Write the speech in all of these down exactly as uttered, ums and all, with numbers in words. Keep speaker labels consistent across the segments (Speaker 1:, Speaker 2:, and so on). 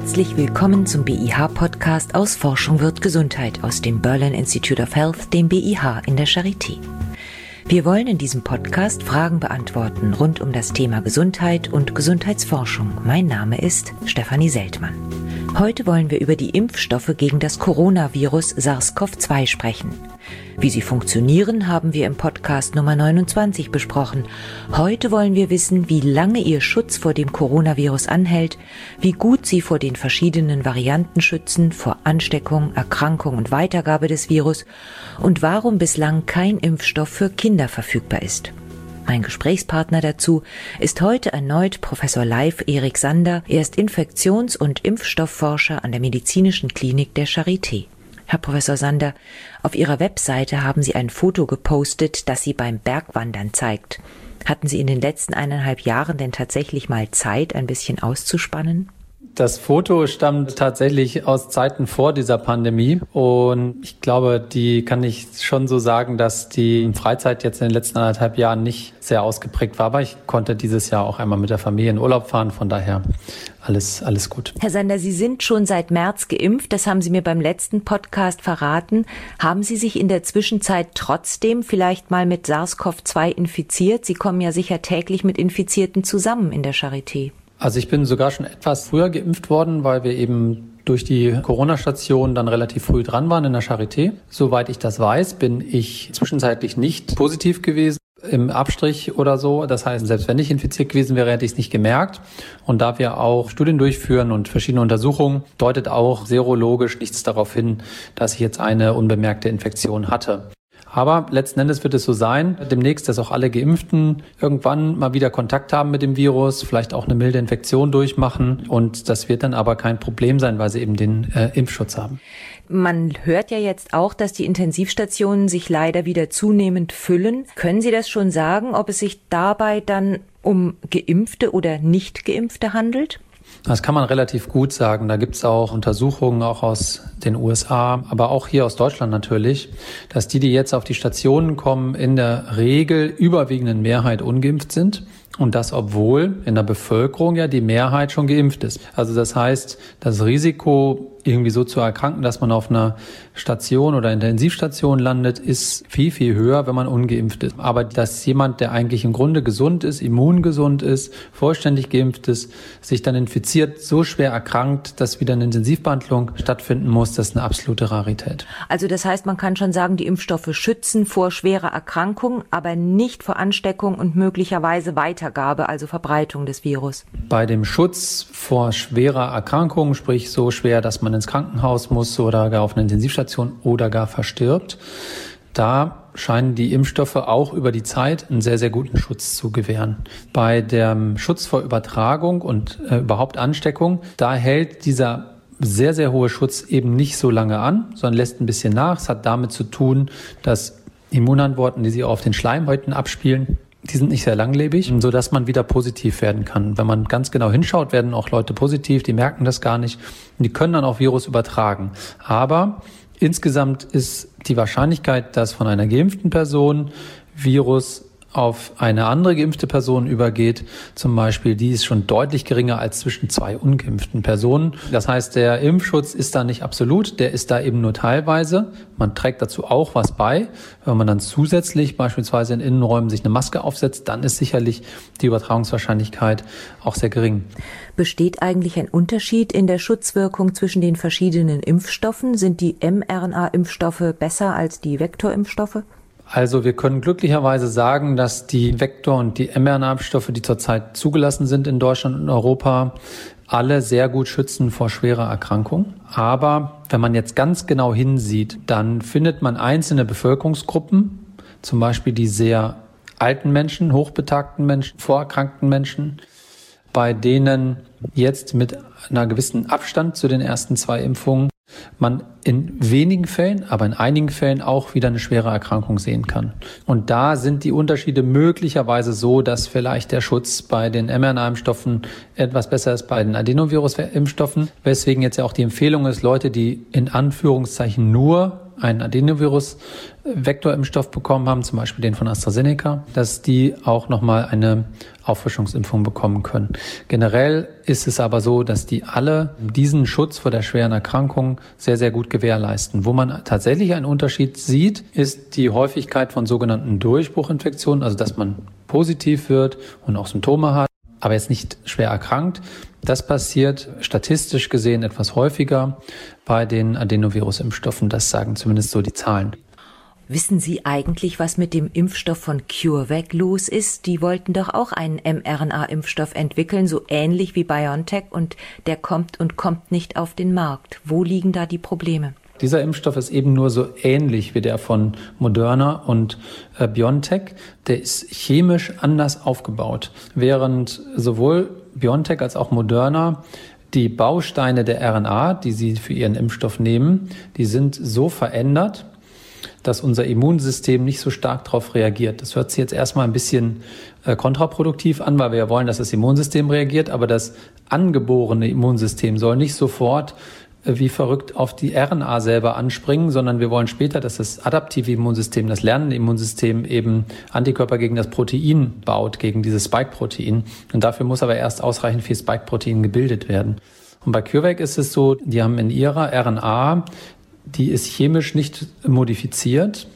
Speaker 1: Herzlich willkommen zum B I H-Podcast aus Forschung wird Gesundheit aus dem Berlin Institute of Health, dem B I H in der Charité. Wir wollen in diesem Podcast Fragen beantworten rund um das Thema Gesundheit und Gesundheitsforschung. Mein Name ist Stefanie Seltmann. Heute wollen wir über die Impfstoffe gegen das Coronavirus SARS-C o V zwei sprechen. Wie sie funktionieren, haben wir im Podcast Nummer neunundzwanzig besprochen. Heute wollen wir wissen, wie lange ihr Schutz vor dem Coronavirus anhält, wie gut sie vor den verschiedenen Varianten schützen, vor Ansteckung, Erkrankung und Weitergabe des Virus und warum bislang kein Impfstoff für Kinder verfügbar ist. Mein Gesprächspartner dazu ist heute erneut Professor Leif Erik Sander. Er ist Infektions- und Impfstoffforscher an der Medizinischen Klinik der Charité. Herr Professor Sander, auf Ihrer Webseite haben Sie ein Foto gepostet, das Sie beim Bergwandern zeigt. Hatten Sie in den letzten eineinhalb Jahren denn tatsächlich mal Zeit, ein bisschen auszuspannen?
Speaker 2: Das Foto stammt tatsächlich aus Zeiten vor dieser Pandemie und ich glaube, die kann ich schon so sagen, dass die Freizeit jetzt in den letzten anderthalb Jahren nicht sehr ausgeprägt war, aber ich konnte dieses Jahr auch einmal mit der Familie in Urlaub fahren, von daher alles, alles gut.
Speaker 1: Herr Sander, Sie sind schon seit März geimpft, das haben Sie mir beim letzten Podcast verraten. Haben Sie sich in der Zwischenzeit trotzdem vielleicht mal mit SARS-C o V zwei infiziert? Sie kommen ja sicher täglich mit Infizierten zusammen in der Charité.
Speaker 2: Also ich bin sogar schon etwas früher geimpft worden, weil wir eben durch die Corona-Station dann relativ früh dran waren in der Charité. Soweit ich das weiß, bin ich zwischenzeitlich nicht positiv gewesen im Abstrich oder so. Das heißt, selbst wenn ich infiziert gewesen wäre, hätte ich es nicht gemerkt. Und da wir auch Studien durchführen und verschiedene Untersuchungen, deutet auch serologisch nichts darauf hin, dass ich jetzt eine unbemerkte Infektion hatte. Aber letzten Endes wird es so sein, demnächst, dass auch alle Geimpften irgendwann mal wieder Kontakt haben mit dem Virus, vielleicht auch eine milde Infektion durchmachen. Und das wird dann aber kein Problem sein, weil sie eben den äh, Impfschutz haben.
Speaker 1: Man hört ja jetzt auch, dass die Intensivstationen sich leider wieder zunehmend füllen. Können Sie das schon sagen, ob es sich dabei dann um Geimpfte oder Nicht-Geimpfte handelt?
Speaker 2: Das kann man relativ gut sagen. Da gibt es auch Untersuchungen, auch aus den U S A, aber auch hier aus Deutschland natürlich, dass die, die jetzt auf die Stationen kommen, in der Regel überwiegenden Mehrheit ungeimpft sind. Und das, obwohl in der Bevölkerung ja die Mehrheit schon geimpft ist. Also das heißt, das Risiko, irgendwie so zu erkranken, dass man auf einer Station oder Intensivstation landet, ist viel, viel höher, wenn man ungeimpft ist. Aber dass jemand, der eigentlich im Grunde gesund ist, immungesund ist, vollständig geimpft ist, sich dann infiziert, so schwer erkrankt, dass wieder eine Intensivbehandlung stattfinden muss, das ist eine absolute Rarität.
Speaker 1: Also das heißt, man kann schon sagen, die Impfstoffe schützen vor schwerer Erkrankung, aber nicht vor Ansteckung und möglicherweise Weitergabe, also Verbreitung des Virus.
Speaker 2: Bei dem Schutz vor schwerer Erkrankung, sprich so schwer, dass man ins Krankenhaus muss oder gar auf eine Intensivstation oder gar verstirbt, da scheinen die Impfstoffe auch über die Zeit einen sehr, sehr guten Schutz zu gewähren. Bei dem Schutz vor Übertragung und äh, überhaupt Ansteckung, da hält dieser sehr, sehr hohe Schutz eben nicht so lange an, sondern lässt ein bisschen nach. Es hat damit zu tun, dass Immunantworten, die sich auf den Schleimhäuten abspielen, die sind nicht sehr langlebig, sodass man wieder positiv werden kann. Wenn man ganz genau hinschaut, werden auch Leute positiv, die merken das gar nicht und die können dann auch Virus übertragen. Aber insgesamt ist die Wahrscheinlichkeit, dass von einer geimpften Person Virus auf eine andere geimpfte Person übergeht, zum Beispiel, die ist schon deutlich geringer als zwischen zwei ungeimpften Personen. Das heißt, der Impfschutz ist da nicht absolut, der ist da eben nur teilweise. Man trägt dazu auch was bei. Wenn man dann zusätzlich beispielsweise in Innenräumen sich eine Maske aufsetzt, dann ist sicherlich die Übertragungswahrscheinlichkeit auch sehr gering.
Speaker 1: Besteht eigentlich ein Unterschied in der Schutzwirkung zwischen den verschiedenen Impfstoffen? Sind die mRNA-Impfstoffe besser als die Vektorimpfstoffe?
Speaker 2: Also wir können glücklicherweise sagen, dass die Vektor- und die mRNA-Impfstoffe, die zurzeit zugelassen sind in Deutschland und Europa, alle sehr gut schützen vor schwerer Erkrankung. Aber wenn man jetzt ganz genau hinsieht, dann findet man einzelne Bevölkerungsgruppen, zum Beispiel die sehr alten Menschen, hochbetagten Menschen, vorerkrankten Menschen, bei denen jetzt mit einer gewissen Abstand zu den ersten zwei Impfungen man in wenigen Fällen, aber in einigen Fällen auch wieder eine schwere Erkrankung sehen kann. Und da sind die Unterschiede möglicherweise so, dass vielleicht der Schutz bei den mRNA-Impfstoffen etwas besser ist bei den Adenovirus-Impfstoffen, weswegen jetzt ja auch die Empfehlung ist, Leute, die in Anführungszeichen nur einen Adenovirus-Vektorimpfstoff bekommen haben, zum Beispiel den von AstraZeneca, dass die auch nochmal eine Auffrischungsimpfung bekommen können. Generell ist es aber so, dass die alle diesen Schutz vor der schweren Erkrankung sehr, sehr gut gewährleisten. Wo man tatsächlich einen Unterschied sieht, ist die Häufigkeit von sogenannten Durchbruchinfektionen, also dass man positiv wird und auch Symptome hat, aber jetzt nicht schwer erkrankt. Das passiert statistisch gesehen etwas häufiger bei den Adenovirus-Impfstoffen. Das sagen zumindest so die Zahlen.
Speaker 1: Wissen Sie eigentlich, was mit dem Impfstoff von CureVac los ist? Die wollten doch auch einen mRNA-Impfstoff entwickeln, so ähnlich wie BioNTech, und der kommt und kommt nicht auf den Markt. Wo liegen da die Probleme?
Speaker 2: Dieser Impfstoff ist eben nur so ähnlich wie der von Moderna und äh, BioNTech. Der ist chemisch anders aufgebaut. Während sowohl BioNTech als auch Moderna die Bausteine der R N A, die sie für ihren Impfstoff nehmen, die sind so verändert, dass unser Immunsystem nicht so stark darauf reagiert. Das hört sich jetzt erstmal ein bisschen äh, kontraproduktiv an, weil wir ja wollen, dass das Immunsystem reagiert, aber das angeborene Immunsystem soll nicht sofort wie verrückt auf die R N A selber anspringen, sondern wir wollen später, dass das adaptive Immunsystem, das lernende Immunsystem eben Antikörper gegen das Protein baut, gegen dieses Spike-Protein. Und dafür muss aber erst ausreichend viel Spike-Protein gebildet werden. Und bei CureVac ist es so, die haben in ihrer R N A, die ist chemisch nicht modifiziert,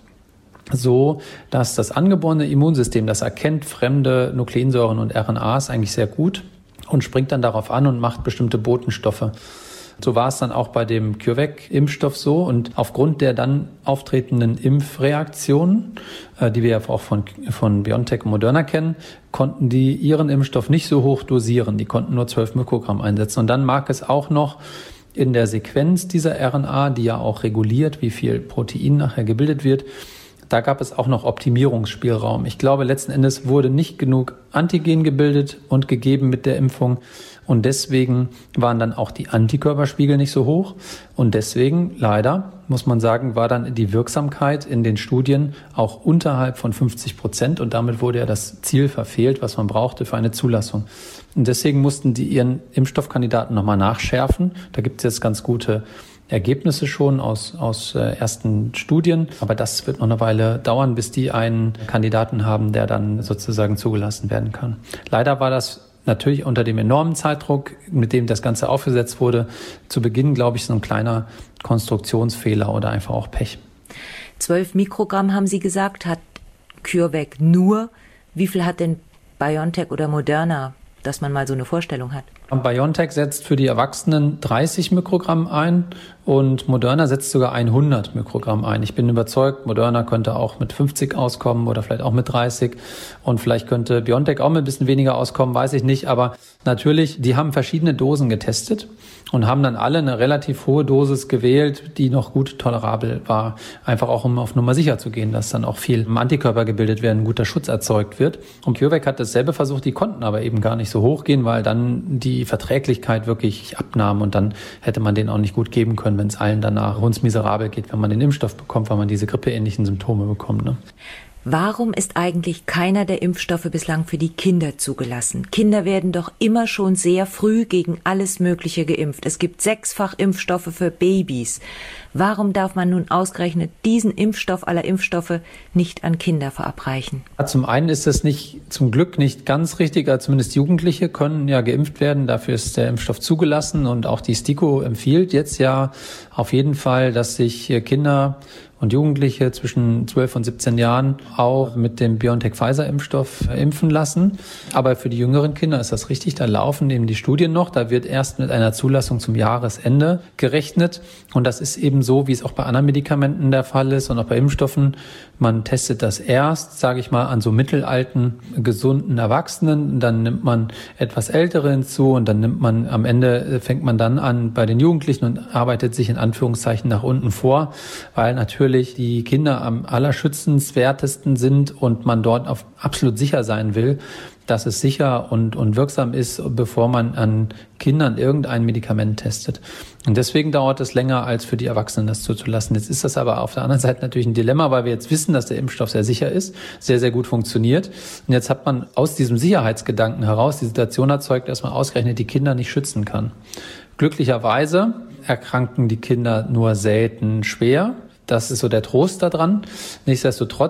Speaker 2: so dass das angeborene Immunsystem, das erkennt fremde Nukleinsäuren und R N As eigentlich sehr gut und springt dann darauf an und macht bestimmte Botenstoffe. So war es dann auch bei dem CureVac-Impfstoff so. Und aufgrund der dann auftretenden Impfreaktionen, äh, die wir ja auch von, von BioNTech und Moderna kennen, konnten die ihren Impfstoff nicht so hoch dosieren. Die konnten nur zwölf Mikrogramm einsetzen. Und dann mag es auch noch in der Sequenz dieser R N A, die ja auch reguliert, wie viel Protein nachher gebildet wird, da gab es auch noch Optimierungsspielraum. Ich glaube, letzten Endes wurde nicht genug Antigen gebildet und gegeben mit der Impfung. Und deswegen waren dann auch die Antikörperspiegel nicht so hoch. Und deswegen, leider, muss man sagen, war dann die Wirksamkeit in den Studien auch unterhalb von fünfzig Prozent. Und damit wurde ja das Ziel verfehlt, was man brauchte für eine Zulassung. Und deswegen mussten die ihren Impfstoffkandidaten nochmal nachschärfen. Da gibt es jetzt ganz gute Ergebnisse schon aus, aus äh, ersten Studien. Aber das wird noch eine Weile dauern, bis die einen Kandidaten haben, der dann sozusagen zugelassen werden kann. Leider war das natürlich unter dem enormen Zeitdruck, mit dem das Ganze aufgesetzt wurde, zu Beginn, glaube ich, so ein kleiner Konstruktionsfehler oder einfach auch Pech.
Speaker 1: Zwölf Mikrogramm haben Sie gesagt, hat CureVac nur. Wie viel hat denn BioNTech oder Moderna, dass man mal so eine Vorstellung hat?
Speaker 2: BioNTech setzt für die Erwachsenen dreißig Mikrogramm ein und Moderna setzt sogar hundert Mikrogramm ein. Ich bin überzeugt, Moderna könnte auch mit fünfzig auskommen oder vielleicht auch mit dreißig und vielleicht könnte BioNTech auch mit ein bisschen weniger auskommen, weiß ich nicht. Aber natürlich, die haben verschiedene Dosen getestet und haben dann alle eine relativ hohe Dosis gewählt, die noch gut tolerabel war. Einfach auch, um auf Nummer sicher zu gehen, dass dann auch viel Antikörper gebildet werden, ein guter Schutz erzeugt wird. Und CureVac hat dasselbe versucht, die konnten aber eben gar nicht so hoch gehen, weil dann die Verträglichkeit wirklich abnahm und dann hätte man den auch nicht gut geben können, wenn es allen danach hundsmiserabel geht, wenn man den Impfstoff bekommt, weil man diese grippeähnlichen Symptome bekommt. Ne?
Speaker 1: Warum ist eigentlich keiner der Impfstoffe bislang für die Kinder zugelassen? Kinder werden doch immer schon sehr früh gegen alles Mögliche geimpft. Es gibt sechsfach Impfstoffe für Babys. Warum darf man nun ausgerechnet diesen Impfstoff aller Impfstoffe nicht an Kinder verabreichen?
Speaker 2: Zum einen ist es nicht, zum Glück nicht ganz richtig, also zumindest Jugendliche können ja geimpft werden. Dafür ist der Impfstoff zugelassen und auch die STIKO empfiehlt jetzt ja auf jeden Fall, dass sich Kinder und Jugendliche zwischen zwölf und siebzehn Jahren auch mit dem BioNTech-Pfizer-Impfstoff impfen lassen. Aber für die jüngeren Kinder ist das richtig, da laufen eben die Studien noch. Da wird erst mit einer Zulassung zum Jahresende gerechnet. Und das ist eben so, wie es auch bei anderen Medikamenten der Fall ist und auch bei Impfstoffen. Man testet das erst, sage ich mal, an so mittelalten, gesunden Erwachsenen. Dann nimmt man etwas Ältere hinzu und dann nimmt man am Ende, fängt man dann an bei den Jugendlichen und arbeitet sich in Anführungszeichen nach unten vor, weil natürlich die Kinder am allerschützenswertesten sind und man dort auf absolut sicher sein will, dass es sicher und, und wirksam ist, bevor man an Kindern irgendein Medikament testet. Und deswegen dauert es länger, als für die Erwachsenen das zuzulassen. Jetzt ist das aber auf der anderen Seite natürlich ein Dilemma, weil wir jetzt wissen, dass der Impfstoff sehr sicher ist, sehr, sehr gut funktioniert. Und jetzt hat man aus diesem Sicherheitsgedanken heraus die Situation erzeugt, dass man ausgerechnet die Kinder nicht schützen kann. Glücklicherweise erkranken die Kinder nur selten schwer. Das ist so der Trost daran. Nichtsdestotrotz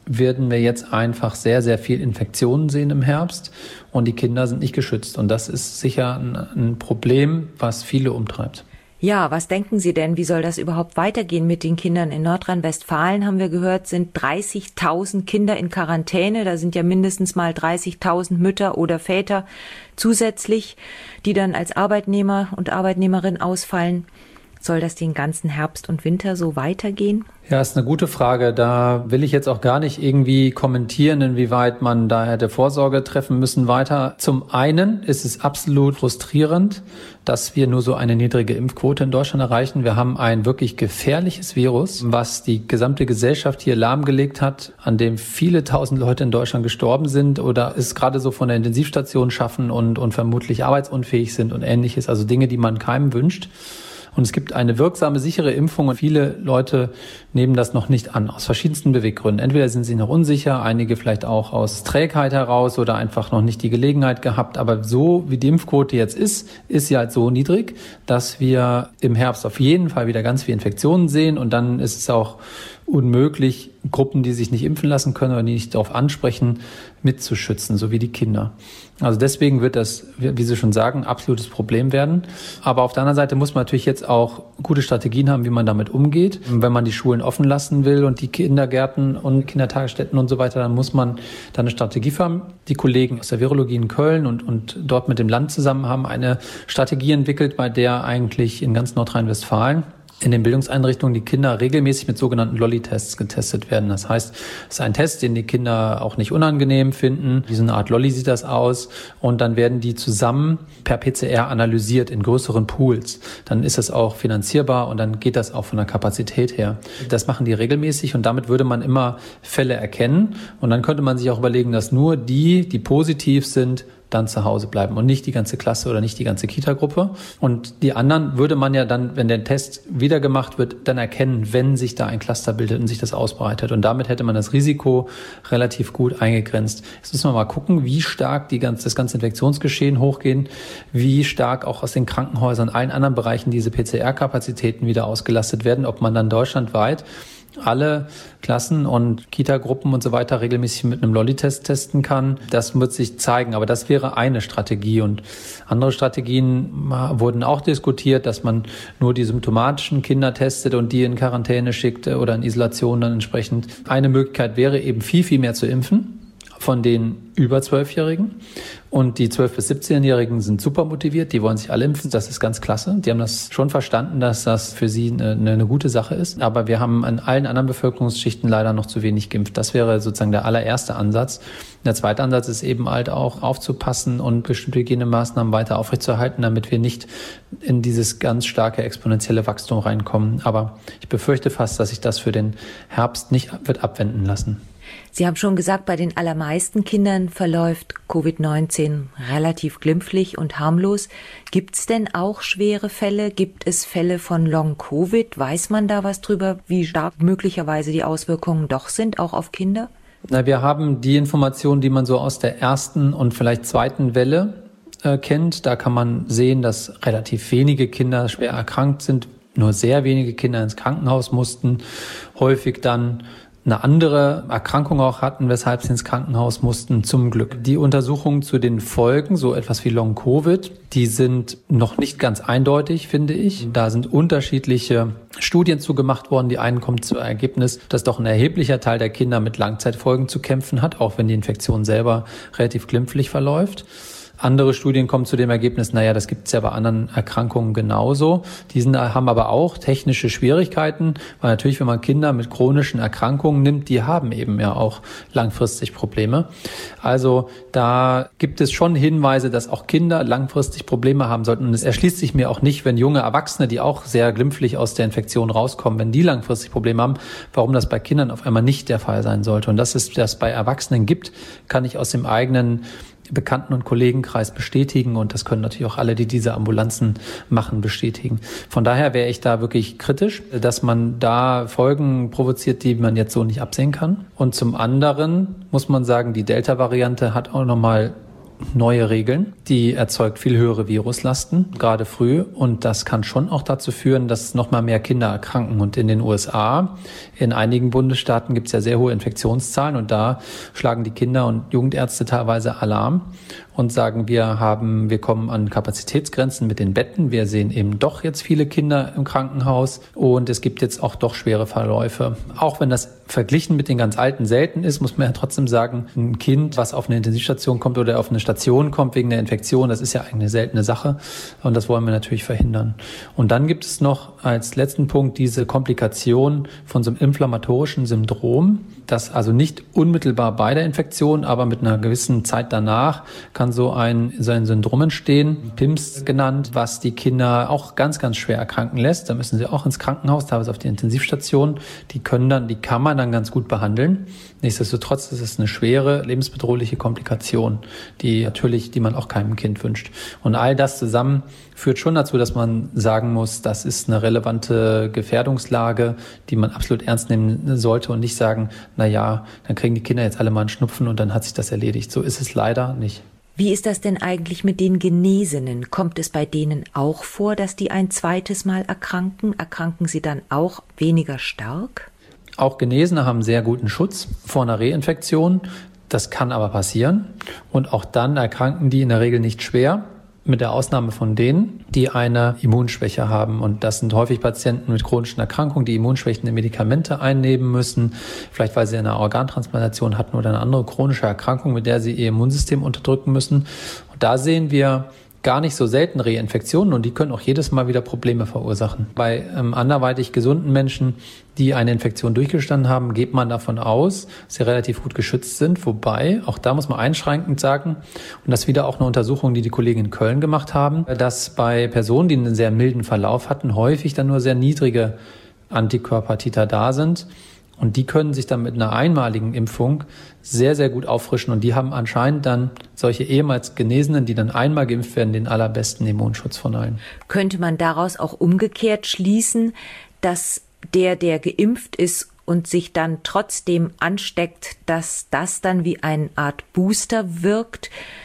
Speaker 2: werden wir jetzt einfach sehr, sehr viel Infektionen sehen im Herbst und die Kinder sind nicht geschützt. Und das ist sicher ein, ein Problem, was viele umtreibt.
Speaker 1: Ja, was denken Sie denn, wie soll das überhaupt weitergehen mit den Kindern? In Nordrhein-Westfalen, haben wir gehört, sind dreißigtausend Kinder in Quarantäne. Da sind ja mindestens mal dreißigtausend Mütter oder Väter zusätzlich, die dann als Arbeitnehmer und Arbeitnehmerin ausfallen. Soll das den ganzen Herbst und Winter so weitergehen?
Speaker 2: Ja, ist eine gute Frage. Da will ich jetzt auch gar nicht irgendwie kommentieren, inwieweit man da hätte Vorsorge treffen müssen weiter. Zum einen ist es absolut frustrierend, dass wir nur so eine niedrige Impfquote in Deutschland erreichen. Wir haben ein wirklich gefährliches Virus, was die gesamte Gesellschaft hier lahmgelegt hat, an dem viele tausend Leute in Deutschland gestorben sind oder es gerade so von der Intensivstation schaffen und, und vermutlich arbeitsunfähig sind und Ähnliches. Also Dinge, die man keinem wünscht. Und es gibt eine wirksame, sichere Impfung und viele Leute nehmen das noch nicht an, aus verschiedensten Beweggründen. Entweder sind sie noch unsicher, einige vielleicht auch aus Trägheit heraus oder einfach noch nicht die Gelegenheit gehabt. Aber so wie die Impfquote jetzt ist, ist sie halt so niedrig, dass wir im Herbst auf jeden Fall wieder ganz viele Infektionen sehen. Und dann ist es auch unmöglich, Gruppen, die sich nicht impfen lassen können oder die nicht darauf ansprechen, mitzuschützen, so wie die Kinder. Also deswegen wird das, wie Sie schon sagen, ein absolutes Problem werden. Aber auf der anderen Seite muss man natürlich jetzt auch gute Strategien haben, wie man damit umgeht. Wenn man die Schulen offen lassen will und die Kindergärten und Kindertagesstätten und so weiter, dann muss man da eine Strategie haben. Die Kollegen aus der Virologie in Köln und, und dort mit dem Land zusammen haben eine Strategie entwickelt, bei der eigentlich in ganz Nordrhein-Westfalen in den Bildungseinrichtungen die Kinder regelmäßig mit sogenannten Lolli-Tests getestet werden. Das heißt, es ist ein Test, den die Kinder auch nicht unangenehm finden. Wie so eine Art Lolli sieht das aus. Und dann werden die zusammen per P C R analysiert in größeren Pools. Dann ist es auch finanzierbar und dann geht das auch von der Kapazität her. Das machen die regelmäßig und damit würde man immer Fälle erkennen. Und dann könnte man sich auch überlegen, dass nur die, die positiv sind, dann zu Hause bleiben und nicht die ganze Klasse oder nicht die ganze Kita-Gruppe. Und die anderen würde man ja dann, wenn der Test wieder gemacht wird, dann erkennen, wenn sich da ein Cluster bildet und sich das ausbreitet. Und damit hätte man das Risiko relativ gut eingegrenzt. Jetzt müssen wir mal gucken, wie stark die ganze, das ganze Infektionsgeschehen hochgehen, wie stark auch aus den Krankenhäusern, allen anderen Bereichen diese P C R-Kapazitäten wieder ausgelastet werden, ob man dann deutschlandweit alle Klassen und Kita-Gruppen und so weiter regelmäßig mit einem Lolli-Test testen kann. Das wird sich zeigen, aber das wäre eine Strategie. Und andere Strategien wurden auch diskutiert, dass man nur die symptomatischen Kinder testet und die in Quarantäne schickt oder in Isolation dann entsprechend. Eine Möglichkeit wäre eben viel, viel mehr zu impfen von den über zwölfjährigen. Und die zwölf- bis siebzehnjährigen sind super motiviert, die wollen sich alle impfen, das ist ganz klasse. Die haben das schon verstanden, dass das für sie eine, eine gute Sache ist. Aber wir haben an allen anderen Bevölkerungsschichten leider noch zu wenig geimpft. Das wäre sozusagen der allererste Ansatz. Der zweite Ansatz ist eben halt auch aufzupassen und bestimmte Hygienemaßnahmen weiter aufrechtzuerhalten, damit wir nicht in dieses ganz starke exponentielle Wachstum reinkommen. Aber ich befürchte fast, dass sich das für den Herbst nicht wird abwenden lassen.
Speaker 1: Sie haben schon gesagt, bei den allermeisten Kindern verläuft Covid neunzehn relativ glimpflich und harmlos. Gibt es denn auch schwere Fälle? Gibt es Fälle von Long-Covid? Weiß man da was drüber, wie stark möglicherweise die Auswirkungen doch sind, auch auf Kinder?
Speaker 2: Na, wir haben die Informationen, die man so aus der ersten und vielleicht zweiten Welle äh, kennt. Da kann man sehen, dass relativ wenige Kinder schwer erkrankt sind, nur sehr wenige Kinder ins Krankenhaus mussten, häufig dann eine andere Erkrankung auch hatten, weshalb sie ins Krankenhaus mussten, zum Glück. Die Untersuchungen zu den Folgen, so etwas wie Long-Covid, die sind noch nicht ganz eindeutig, finde ich. Da sind unterschiedliche Studien zugemacht worden. Die einen kommen zum Ergebnis, dass doch ein erheblicher Teil der Kinder mit Langzeitfolgen zu kämpfen hat, auch wenn die Infektion selber relativ glimpflich verläuft. Andere Studien kommen zu dem Ergebnis, naja, das gibt es ja bei anderen Erkrankungen genauso. Die sind, haben aber auch technische Schwierigkeiten, weil natürlich, wenn man Kinder mit chronischen Erkrankungen nimmt, die haben eben ja auch langfristig Probleme. Also da gibt es schon Hinweise, dass auch Kinder langfristig Probleme haben sollten. Und es erschließt sich mir auch nicht, wenn junge Erwachsene, die auch sehr glimpflich aus der Infektion rauskommen, wenn die langfristig Probleme haben, warum das bei Kindern auf einmal nicht der Fall sein sollte. Und dass es das bei Erwachsenen gibt, kann ich aus dem eigenen Bekannten- und Kollegenkreis bestätigen und das können natürlich auch alle, die diese Ambulanzen machen, bestätigen. Von daher wäre ich da wirklich kritisch, dass man da Folgen provoziert, die man jetzt so nicht absehen kann. Und zum anderen muss man sagen, die Delta-Variante hat auch nochmal neue Regeln. Die erzeugt viel höhere Viruslasten, gerade früh. Und das kann schon auch dazu führen, dass noch mal mehr Kinder erkranken. Und in den U S A, in einigen Bundesstaaten gibt es ja sehr hohe Infektionszahlen. Und da schlagen die Kinder- und Jugendärzte teilweise Alarm und sagen, wir haben, wir kommen an Kapazitätsgrenzen mit den Betten. Wir sehen eben doch jetzt viele Kinder im Krankenhaus. Und es gibt jetzt auch doch schwere Verläufe. Auch wenn das verglichen mit den ganz Alten selten ist, muss man ja trotzdem sagen, ein Kind, was auf eine Intensivstation kommt oder auf eine Station kommt wegen der Infektion, das ist ja eigentlich eine seltene Sache und das wollen wir natürlich verhindern. Und dann gibt es noch als letzten Punkt diese Komplikation von so einem inflammatorischen Syndrom, das also nicht unmittelbar bei der Infektion, aber mit einer gewissen Zeit danach kann so ein, so ein Syndrom entstehen, P I M S genannt, was die Kinder auch ganz, ganz schwer erkranken lässt. Da müssen sie auch ins Krankenhaus, teilweise auf die Intensivstation. Die können dann, die kann man dann ganz gut behandeln. Nichtsdestotrotz ist es eine schwere, lebensbedrohliche Komplikation, die natürlich, die man auch keinem Kind wünscht. Und all das zusammen führt schon dazu, dass man sagen muss, das ist eine relevante Gefährdungslage, die man absolut ernst nehmen sollte und nicht sagen, na ja, dann kriegen die Kinder jetzt alle mal einen Schnupfen und dann hat sich das erledigt. So ist es leider nicht.
Speaker 1: Wie ist das denn eigentlich mit den Genesenen? Kommt es bei denen auch vor, dass die ein zweites Mal erkranken? Erkranken sie dann auch weniger stark?
Speaker 2: Auch Genesene haben sehr guten Schutz vor einer Reinfektion. Das kann aber passieren. Und auch dann erkranken die in der Regel nicht schwer, mit der Ausnahme von denen, die eine Immunschwäche haben. Und das sind häufig Patienten mit chronischen Erkrankungen, die immunschwächende Medikamente einnehmen müssen, vielleicht weil sie eine Organtransplantation hatten oder eine andere chronische Erkrankung, mit der sie ihr Immunsystem unterdrücken müssen. Und da sehen wir gar nicht so selten Reinfektionen und die können auch jedes Mal wieder Probleme verursachen. Bei ähm, anderweitig gesunden Menschen, die eine Infektion durchgestanden haben, geht man davon aus, dass sie relativ gut geschützt sind. Wobei, auch da muss man einschränkend sagen, und das ist wieder auch eine Untersuchung, die die Kollegen in Köln gemacht haben, dass bei Personen, die einen sehr milden Verlauf hatten, häufig dann nur sehr niedrige Antikörpertiter da sind. Und die können sich dann mit einer einmaligen Impfung sehr, sehr gut auffrischen. Und die haben anscheinend dann solche ehemals Genesenen, die dann einmal geimpft werden, den allerbesten Immunschutz von allen.
Speaker 1: Könnte man daraus auch umgekehrt schließen, dass der, der geimpft ist und sich dann trotzdem ansteckt, dass das dann wie eine Art Booster wirkt?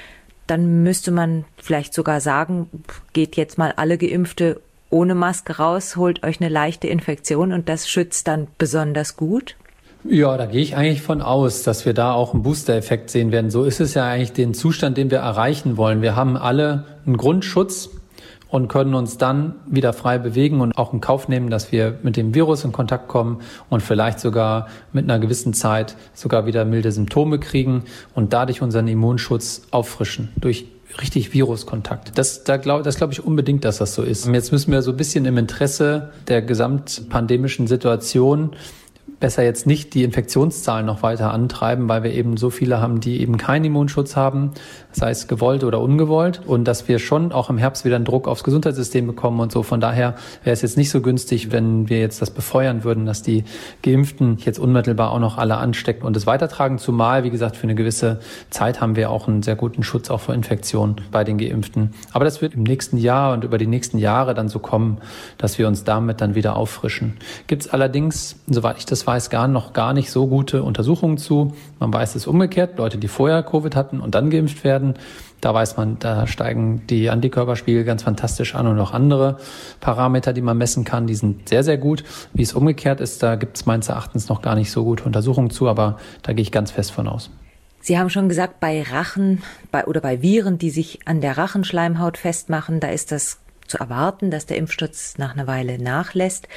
Speaker 1: Dann müsste man vielleicht sogar sagen, geht jetzt mal alle Geimpfte ohne Maske raus, holt euch eine leichte Infektion und das schützt dann besonders gut?
Speaker 2: Ja, da gehe ich eigentlich von aus, dass wir da auch einen Booster-Effekt sehen werden. So ist es ja eigentlich den Zustand, den wir erreichen wollen. Wir haben alle einen Grundschutz und können uns dann wieder frei bewegen und auch in Kauf nehmen, dass wir mit dem Virus in Kontakt kommen und vielleicht sogar mit einer gewissen Zeit sogar wieder milde Symptome kriegen und dadurch unseren Immunschutz auffrischen durch richtig Viruskontakt. Das, da glaub, das glaube ich unbedingt, dass das so ist. Jetzt müssen wir so ein bisschen im Interesse der gesamtpandemischen Situation besser jetzt nicht die Infektionszahlen noch weiter antreiben, weil wir eben so viele haben, die eben keinen Immunschutz haben, sei es gewollt oder ungewollt, und dass wir schon auch im Herbst wieder einen Druck aufs Gesundheitssystem bekommen und so. Von daher wäre es jetzt nicht so günstig, wenn wir jetzt das befeuern würden, dass die Geimpften jetzt unmittelbar auch noch alle anstecken und es weitertragen, zumal, wie gesagt, für eine gewisse Zeit haben wir auch einen sehr guten Schutz auch vor Infektionen bei den Geimpften. Aber das wird im nächsten Jahr und über die nächsten Jahre dann so kommen, dass wir uns damit dann wieder auffrischen. Gibt es allerdings, soweit ich das weiß, gar noch gar nicht so gute Untersuchungen zu. Man weiß es umgekehrt, Leute, die vorher Covid hatten und dann geimpft werden, da weiß man, da steigen die Antikörperspiegel ganz fantastisch an und auch andere Parameter, die man messen kann, die sind sehr, sehr gut. Wie es umgekehrt ist, da gibt es meines Erachtens noch gar nicht so gute Untersuchungen zu, aber da gehe ich ganz fest von aus.
Speaker 1: Sie haben schon gesagt, bei Rachen bei, oder bei Viren, die sich an der Rachenschleimhaut festmachen, da ist das zu erwarten, dass der Impfschutz nach einer Weile nachlässt.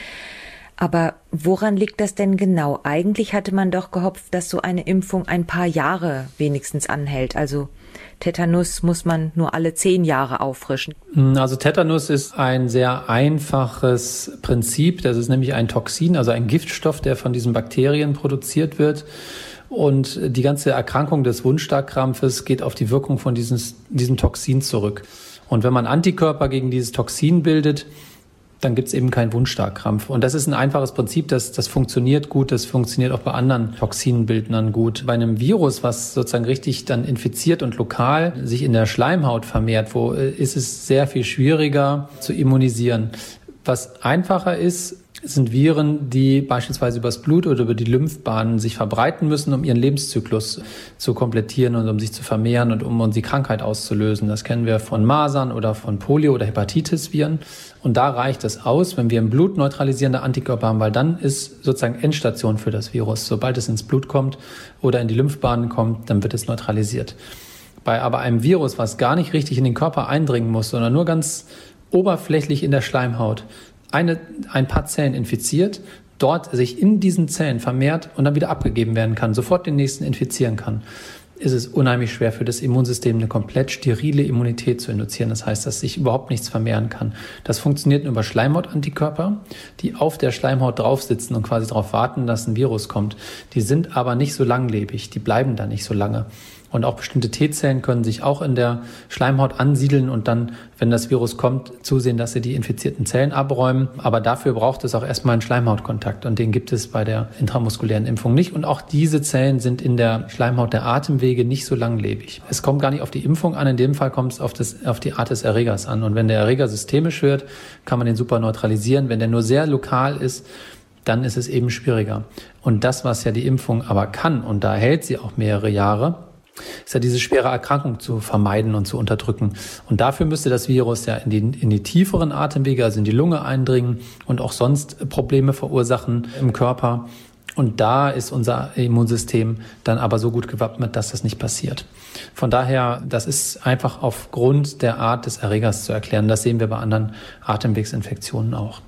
Speaker 1: Aber woran liegt das denn genau? Eigentlich hatte man doch gehofft, dass so eine Impfung ein paar Jahre wenigstens anhält. Also Tetanus muss man nur alle zehn Jahre auffrischen.
Speaker 2: Also Tetanus ist ein sehr einfaches Prinzip. Das ist nämlich ein Toxin, also ein Giftstoff, der von diesen Bakterien produziert wird. Und die ganze Erkrankung des Wundstarkrampfes geht auf die Wirkung von dieses, diesem Toxin zurück. Und wenn man Antikörper gegen dieses Toxin bildet, dann gibt es eben keinen Wundstarkrampf. Und das ist ein einfaches Prinzip, das, das funktioniert gut, das funktioniert auch bei anderen Toxinbildnern gut. Bei einem Virus, was sozusagen richtig dann infiziert und lokal sich in der Schleimhaut vermehrt, wo ist es sehr viel schwieriger zu immunisieren. Was einfacher ist, sind Viren, die beispielsweise übers Blut oder über die Lymphbahnen sich verbreiten müssen, um ihren Lebenszyklus zu komplettieren und um sich zu vermehren und um die Krankheit auszulösen. Das kennen wir von Masern oder von Polio- oder Hepatitis-Viren. Und da reicht es aus, wenn wir im Blut neutralisierende Antikörper haben, weil dann ist sozusagen Endstation für das Virus. Sobald es ins Blut kommt oder in die Lymphbahnen kommt, dann wird es neutralisiert. Bei aber einem Virus, was gar nicht richtig in den Körper eindringen muss, sondern nur ganz oberflächlich in der Schleimhaut, Eine, ein paar Zellen infiziert, dort sich in diesen Zellen vermehrt und dann wieder abgegeben werden kann, sofort den nächsten infizieren kann, ist es unheimlich schwer für das Immunsystem, eine komplett sterile Immunität zu induzieren. Das heißt, dass sich überhaupt nichts vermehren kann. Das funktioniert nur über Schleimhautantikörper, die auf der Schleimhaut drauf sitzen und quasi darauf warten, dass ein Virus kommt. Die sind aber nicht so langlebig, die bleiben da nicht so lange. Und auch bestimmte T-Zellen können sich auch in der Schleimhaut ansiedeln und dann, wenn das Virus kommt, zusehen, dass sie die infizierten Zellen abräumen. Aber dafür braucht es auch erstmal einen Schleimhautkontakt und den gibt es bei der intramuskulären Impfung nicht. Und auch diese Zellen sind in der Schleimhaut der Atemwege nicht so langlebig. Es kommt gar nicht auf die Impfung an, in dem Fall kommt es auf, das, auf die Art des Erregers an. Und wenn der Erreger systemisch wird, kann man den super neutralisieren. Wenn der nur sehr lokal ist, dann ist es eben schwieriger. Und das, was ja die Impfung aber kann, und da hält sie auch mehrere Jahre, ist ja diese schwere Erkrankung zu vermeiden und zu unterdrücken. Und dafür müsste das Virus ja in die, in die tieferen Atemwege, also in die Lunge eindringen und auch sonst Probleme verursachen im Körper. Und da ist unser Immunsystem dann aber so gut gewappnet, dass das nicht passiert. Von daher, das ist einfach aufgrund der Art des Erregers zu erklären. Das sehen wir bei anderen Atemwegsinfektionen auch.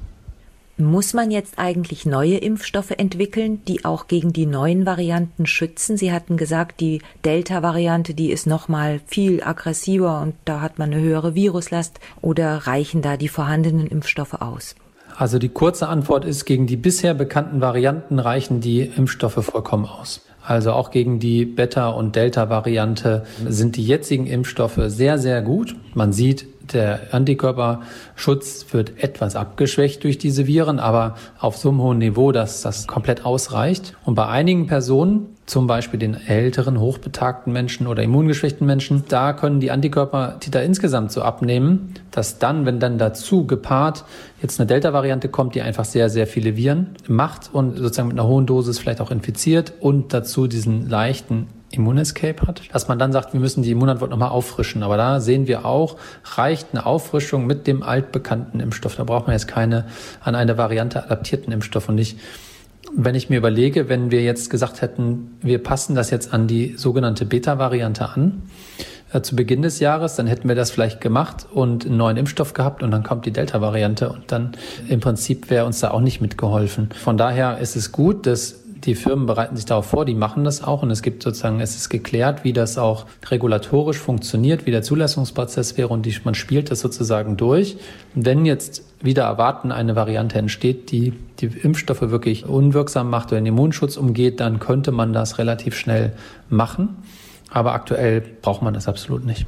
Speaker 1: Muss man jetzt eigentlich neue Impfstoffe entwickeln, die auch gegen die neuen Varianten schützen? Sie hatten gesagt, die Delta-Variante, die ist noch mal viel aggressiver und da hat man eine höhere Viruslast. Oder reichen da die vorhandenen Impfstoffe aus?
Speaker 2: Also die kurze Antwort ist, gegen die bisher bekannten Varianten reichen die Impfstoffe vollkommen aus. Also auch gegen die Beta- und Delta-Variante sind die jetzigen Impfstoffe sehr, sehr gut. Man sieht, der Antikörperschutz wird etwas abgeschwächt durch diese Viren, aber auf so einem hohen Niveau, dass das komplett ausreicht. Und bei einigen Personen, zum Beispiel den älteren, hochbetagten Menschen oder immungeschwächten Menschen, da können die Antikörpertiter insgesamt so abnehmen, dass dann, wenn dann dazu gepaart jetzt eine Delta-Variante kommt, die einfach sehr, sehr viele Viren macht und sozusagen mit einer hohen Dosis vielleicht auch infiziert und dazu diesen leichten Immunescape hat, dass man dann sagt, wir müssen die Immunantwort nochmal auffrischen. Aber da sehen wir auch, reicht eine Auffrischung mit dem altbekannten Impfstoff. Da braucht man jetzt keine an eine Variante adaptierten Impfstoff. Und nicht, wenn ich mir überlege, wenn wir jetzt gesagt hätten, wir passen das jetzt an die sogenannte Beta-Variante an, äh, zu Beginn des Jahres, dann hätten wir das vielleicht gemacht und einen neuen Impfstoff gehabt und dann kommt die Delta-Variante und dann im Prinzip wäre uns da auch nicht mitgeholfen. Von daher ist es gut, dass die Firmen bereiten sich darauf vor, die machen das auch und es gibt sozusagen, es ist geklärt, wie das auch regulatorisch funktioniert, wie der Zulassungsprozess wäre und die, man spielt das sozusagen durch. Wenn jetzt wieder erwarten eine Variante entsteht, die die Impfstoffe wirklich unwirksam macht oder den Immunschutz umgeht, dann könnte man das relativ schnell machen. Aber aktuell braucht man das absolut nicht.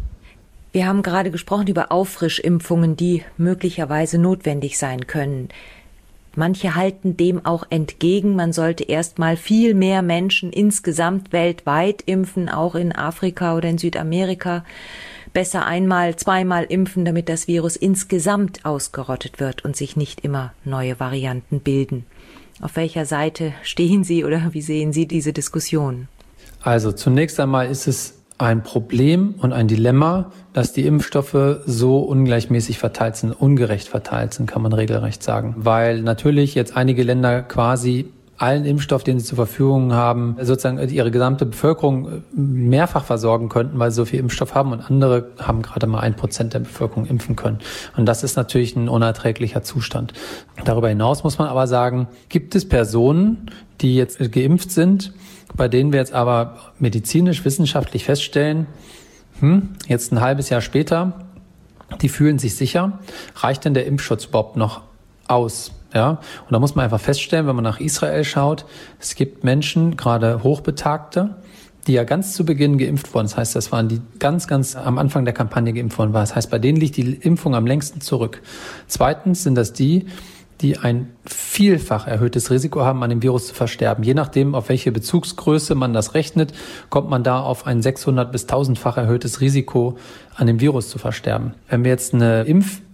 Speaker 1: Wir haben gerade gesprochen über Auffrischimpfungen, die möglicherweise notwendig sein können. Manche halten dem auch entgegen, man sollte erstmal viel mehr Menschen insgesamt weltweit impfen, auch in Afrika oder in Südamerika. Besser einmal, zweimal impfen, damit das Virus insgesamt ausgerottet wird und sich nicht immer neue Varianten bilden. Auf welcher Seite stehen Sie oder wie sehen Sie diese Diskussion?
Speaker 2: Also zunächst einmal ist es ein Problem und ein Dilemma, dass die Impfstoffe so ungleichmäßig verteilt sind, ungerecht verteilt sind, kann man regelrecht sagen. Weil natürlich jetzt einige Länder quasi allen Impfstoff, den sie zur Verfügung haben, sozusagen ihre gesamte Bevölkerung mehrfach versorgen könnten, weil sie so viel Impfstoff haben und andere haben gerade mal ein Prozent der Bevölkerung impfen können. Und das ist natürlich ein unerträglicher Zustand. Darüber hinaus muss man aber sagen, gibt es Personen, die jetzt geimpft sind, bei denen wir jetzt aber medizinisch, wissenschaftlich feststellen, hm, jetzt ein halbes Jahr später, die fühlen sich sicher. Reicht denn der Impfschutz überhaupt noch aus? Ja, und da muss man einfach feststellen, wenn man nach Israel schaut, es gibt Menschen, gerade Hochbetagte, die ja ganz zu Beginn geimpft wurden. Das heißt, das waren die ganz, ganz am Anfang der Kampagne geimpft worden waren. Das heißt, bei denen liegt die Impfung am längsten zurück. Zweitens sind das die, die ein vielfach erhöhtes Risiko haben, an dem Virus zu versterben. Je nachdem, auf welche Bezugsgröße man das rechnet, kommt man da auf ein sechshundert bis tausendfach erhöhtes Risiko, an dem Virus zu versterben. Wenn wir jetzt eine Impf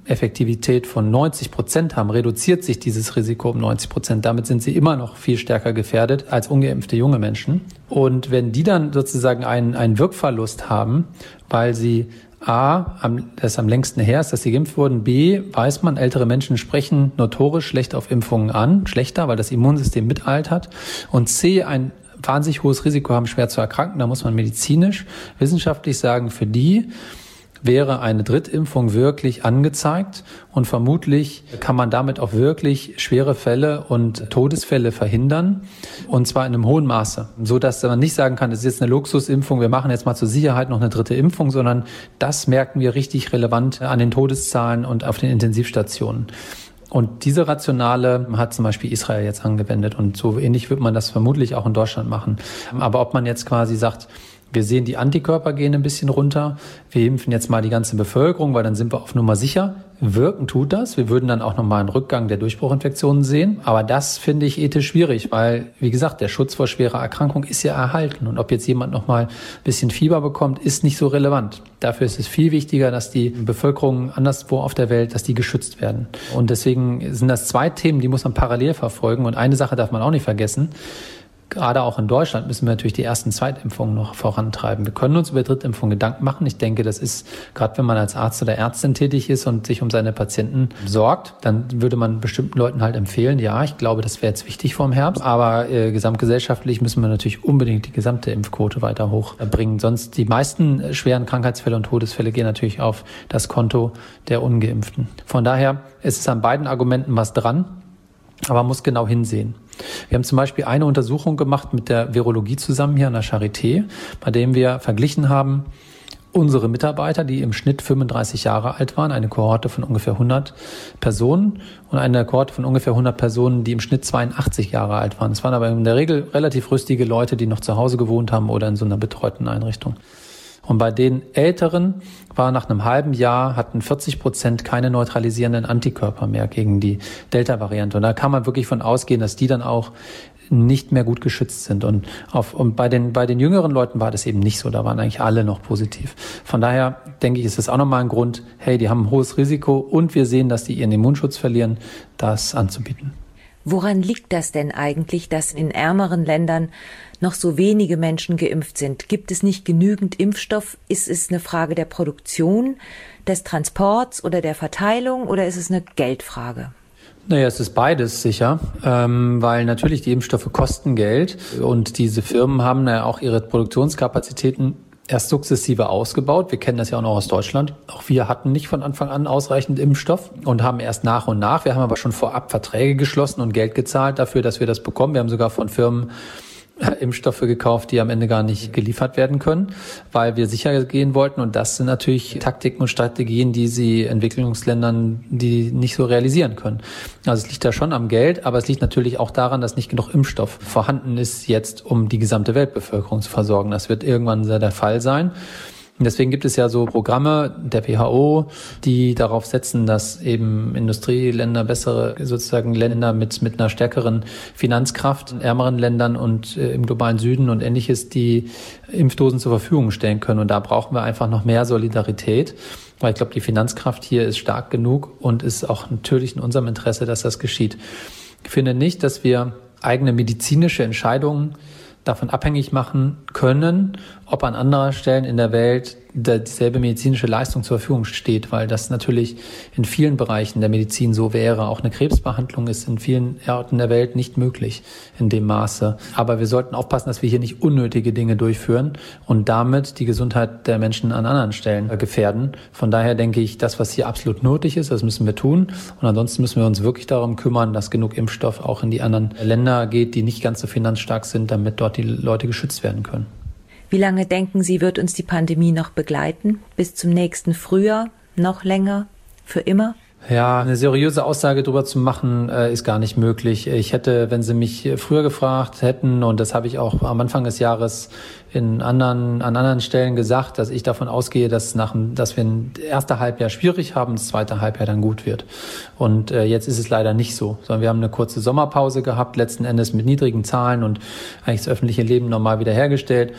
Speaker 2: Effektivität von neunzig Prozent haben, reduziert sich dieses Risiko um neunzig Prozent. Damit sind sie immer noch viel stärker gefährdet als ungeimpfte junge Menschen. Und wenn die dann sozusagen einen, einen Wirkverlust haben, weil sie A, am, das am längsten her ist, dass sie geimpft wurden, B, weiß man, ältere Menschen sprechen notorisch schlecht auf Impfungen an, schlechter, weil das Immunsystem mitaltert, und C, ein wahnsinnig hohes Risiko haben, schwer zu erkranken. Da muss man medizinisch, wissenschaftlich sagen, für die wäre eine Drittimpfung wirklich angezeigt, und vermutlich kann man damit auch wirklich schwere Fälle und Todesfälle verhindern, und zwar in einem hohen Maße, so dass man nicht sagen kann, das ist jetzt eine Luxusimpfung, wir machen jetzt mal zur Sicherheit noch eine dritte Impfung, sondern das merken wir richtig relevant an den Todeszahlen und auf den Intensivstationen. Und diese Rationale hat zum Beispiel Israel jetzt angewendet, und so ähnlich wird man das vermutlich auch in Deutschland machen. Aber ob man jetzt quasi sagt, wir sehen, die Antikörper gehen ein bisschen runter, wir impfen jetzt mal die ganze Bevölkerung, weil dann sind wir auf Nummer sicher. Wirken tut das. Wir würden dann auch nochmal einen Rückgang der Durchbruchinfektionen sehen. Aber das finde ich ethisch schwierig, weil, wie gesagt, der Schutz vor schwerer Erkrankung ist ja erhalten. Und ob jetzt jemand nochmal ein bisschen Fieber bekommt, ist nicht so relevant. Dafür ist es viel wichtiger, dass die Bevölkerung anderswo auf der Welt, dass die geschützt werden. Und deswegen sind das zwei Themen, die muss man parallel verfolgen. Und eine Sache darf man auch nicht vergessen. Gerade auch in Deutschland müssen wir natürlich die ersten Zweitimpfungen noch vorantreiben. Wir können uns über Drittimpfungen Gedanken machen. Ich denke, das ist, gerade wenn man als Arzt oder Ärztin tätig ist und sich um seine Patienten sorgt, dann würde man bestimmten Leuten halt empfehlen, ja, ich glaube, das wäre jetzt wichtig vor dem Herbst. Aber äh, gesamtgesellschaftlich müssen wir natürlich unbedingt die gesamte Impfquote weiter hochbringen. Sonst die meisten schweren Krankheitsfälle und Todesfälle gehen natürlich auf das Konto der Ungeimpften. Von daher ist es an beiden Argumenten was dran, aber man muss genau hinsehen. Wir haben zum Beispiel eine Untersuchung gemacht mit der Virologie zusammen hier an der Charité, bei dem wir verglichen haben unsere Mitarbeiter, die im Schnitt fünfunddreißig Jahre alt waren, eine Kohorte von ungefähr hundert Personen, und eine Kohorte von ungefähr hundert Personen, die im Schnitt zweiundachtzig Jahre alt waren. Das waren aber in der Regel relativ rüstige Leute, die noch zu Hause gewohnt haben oder in so einer betreuten Einrichtung. Und bei den Älteren war nach einem halben Jahr, hatten vierzig Prozent keine neutralisierenden Antikörper mehr gegen die Delta-Variante. Und da kann man wirklich von ausgehen, dass die dann auch nicht mehr gut geschützt sind. Und, auf, und bei den, bei den jüngeren Leuten war das eben nicht so. Da waren eigentlich alle noch positiv. Von daher denke ich, ist das auch nochmal ein Grund, hey, die haben ein hohes Risiko und wir sehen, dass die ihren Immunschutz verlieren, das anzubieten.
Speaker 1: Woran liegt das denn eigentlich, dass in ärmeren Ländern noch so wenige Menschen geimpft sind? Gibt es nicht genügend Impfstoff? Ist es eine Frage der Produktion, des Transports oder der Verteilung, oder ist es eine Geldfrage?
Speaker 2: Naja, es ist beides sicher, ähm, weil natürlich die Impfstoffe kosten Geld, und diese Firmen haben ja auch ihre Produktionskapazitäten erst sukzessive ausgebaut. Wir kennen das ja auch noch aus Deutschland. Auch wir hatten nicht von Anfang an ausreichend Impfstoff und haben erst nach und nach. Wir haben aber schon vorab Verträge geschlossen und Geld gezahlt dafür, dass wir das bekommen. Wir haben sogar von Firmen Impfstoffe gekauft, die am Ende gar nicht geliefert werden können, weil wir sicher gehen wollten. Und das sind natürlich Taktiken und Strategien, die sie Entwicklungsländern, die nicht so realisieren können. Also es liegt da schon am Geld, aber es liegt natürlich auch daran, dass nicht genug Impfstoff vorhanden ist jetzt, um die gesamte Weltbevölkerung zu versorgen. Das wird irgendwann der Fall sein. Und deswegen gibt es ja so Programme der W H O, die darauf setzen, dass eben Industrieländer, bessere sozusagen Länder mit mit einer stärkeren Finanzkraft in ärmeren Ländern und äh, im globalen Süden und Ähnliches, die Impfdosen zur Verfügung stellen können. Und da brauchen wir einfach noch mehr Solidarität, weil ich glaube, die Finanzkraft hier ist stark genug und ist auch natürlich in unserem Interesse, dass das geschieht. Ich finde nicht, dass wir eigene medizinische Entscheidungen davon abhängig machen können, ob an anderer Stellen in der Welt dieselbe medizinische Leistung zur Verfügung steht, weil das natürlich in vielen Bereichen der Medizin so wäre. Auch eine Krebsbehandlung ist in vielen Orten der Welt nicht möglich in dem Maße. Aber wir sollten aufpassen, dass wir hier nicht unnötige Dinge durchführen und damit die Gesundheit der Menschen an anderen Stellen gefährden. Von daher denke ich, das, was hier absolut nötig ist, das müssen wir tun. Und ansonsten müssen wir uns wirklich darum kümmern, dass genug Impfstoff auch in die anderen Länder geht, die nicht ganz so finanzstark sind, damit dort die Leute geschützt werden können.
Speaker 1: Wie lange denken Sie, wird uns die Pandemie noch begleiten? Bis zum nächsten Frühjahr? Noch länger? Für immer?
Speaker 2: Ja, eine seriöse Aussage darüber zu machen, äh, ist gar nicht möglich. Ich hätte, wenn Sie mich früher gefragt hätten, und das habe ich auch am Anfang des Jahres in anderen, an anderen Stellen gesagt, dass ich davon ausgehe, dass nach, dass wir ein erste Halbjahr schwierig haben, das zweite Halbjahr dann gut wird. Und äh, jetzt ist es leider nicht so, sondern wir haben eine kurze Sommerpause gehabt, letzten Endes mit niedrigen Zahlen und eigentlich das öffentliche Leben normal wiederhergestellt.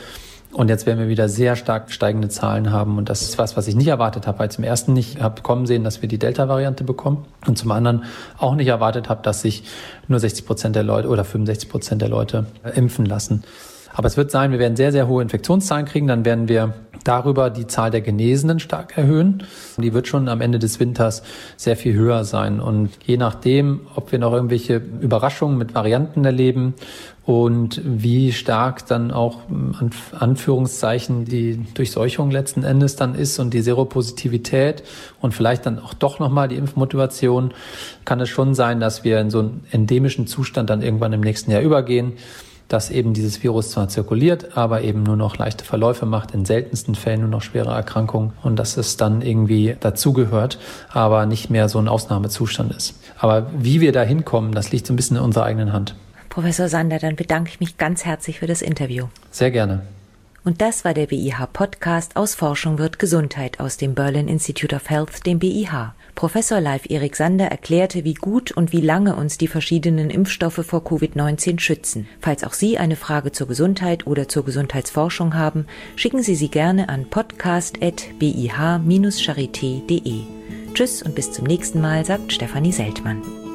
Speaker 2: Und jetzt werden wir wieder sehr stark steigende Zahlen haben. Und das ist was, was ich nicht erwartet habe, weil ich zum ersten nicht habe kommen sehen, dass wir die Delta-Variante bekommen. Und zum anderen auch nicht erwartet habe, dass sich nur sechzig Prozent der Leute oder fünfundsechzig Prozent der Leute impfen lassen. Aber es wird sein, wir werden sehr, sehr hohe Infektionszahlen kriegen. Dann werden wir darüber die Zahl der Genesenen stark erhöhen. Die wird schon am Ende des Winters sehr viel höher sein. Und je nachdem, ob wir noch irgendwelche Überraschungen mit Varianten erleben und wie stark dann auch an Anführungszeichen die Durchseuchung letzten Endes dann ist und die Seropositivität und vielleicht dann auch doch nochmal die Impfmotivation, kann es schon sein, dass wir in so einen endemischen Zustand dann irgendwann im nächsten Jahr übergehen, dass eben dieses Virus zwar zirkuliert, aber eben nur noch leichte Verläufe macht, in seltensten Fällen nur noch schwere Erkrankungen und dass es dann irgendwie dazugehört, aber nicht mehr so ein Ausnahmezustand ist. Aber wie wir da hinkommen, das liegt so ein bisschen in unserer eigenen Hand.
Speaker 1: Professor Sander, dann bedanke ich mich ganz herzlich für das Interview.
Speaker 2: Sehr gerne.
Speaker 1: Und das war der B I H-Podcast aus Forschung wird Gesundheit aus dem Berlin Institute of Health, dem B I H. Professor Leif Erik Sander erklärte, wie gut und wie lange uns die verschiedenen Impfstoffe vor Covid neunzehn schützen. Falls auch Sie eine Frage zur Gesundheit oder zur Gesundheitsforschung haben, schicken Sie sie gerne an podcast at b i h dash charité punkt d e. Tschüss und bis zum nächsten Mal, sagt Stefanie Seltmann.